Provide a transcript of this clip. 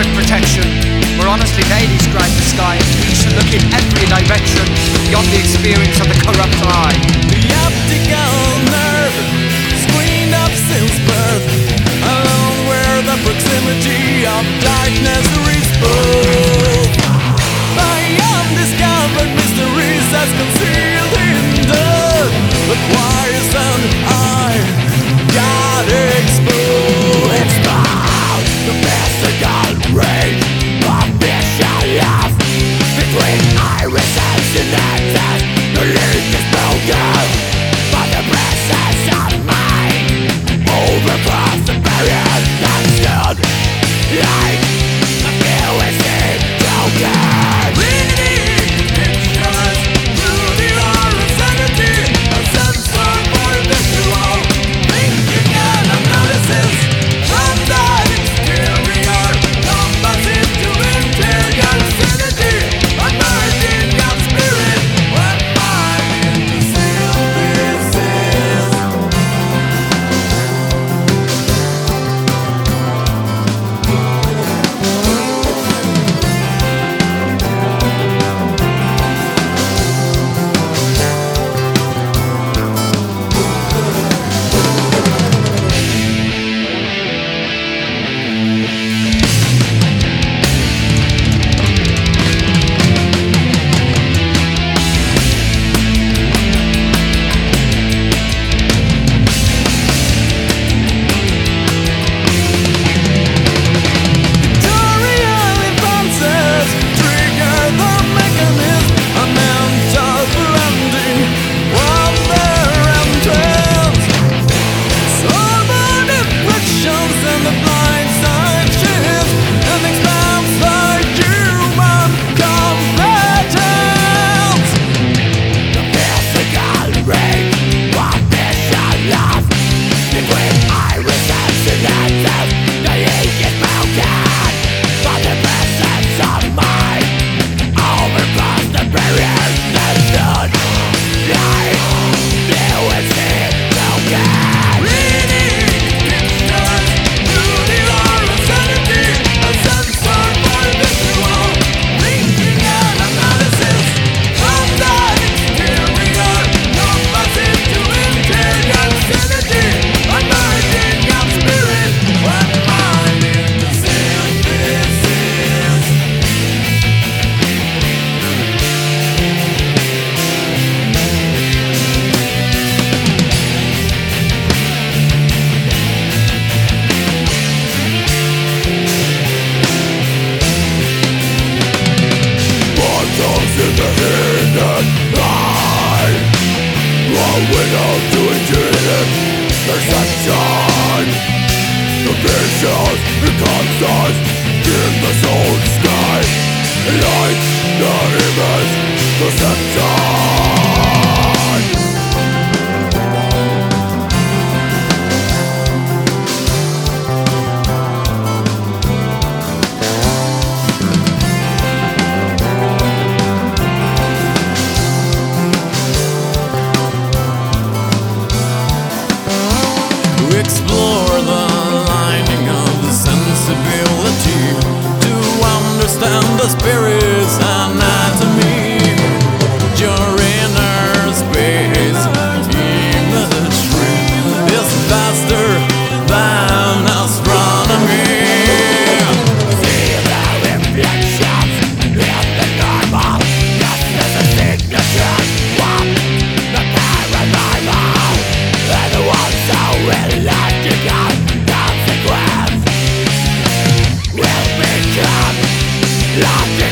strict protection, where honestly they describe the sky as we should look in every direction beyond the experience of the corrupt eye. The optical nerve, screened up since birth, alone where the proximity of darkness reaches both. By undiscovered mysteries as concealed in dirt, the quiescent eye got exposed. It's now the mystical rage of vicious love between iris and synapses. The link is broken, but the presence of mind overcomes the barriers that stood like a fluid broken. Without doing to it, perception. The visions, the concepts in the soul sky, like the image, perception. Explore the lining of the sensibility to understand the spirit's anatomy. Your inner space imagery is vaster than astronomy. See the reflections in the normal, just as a signature. Walk the paranormal, and the one so illogical consequence will become lost.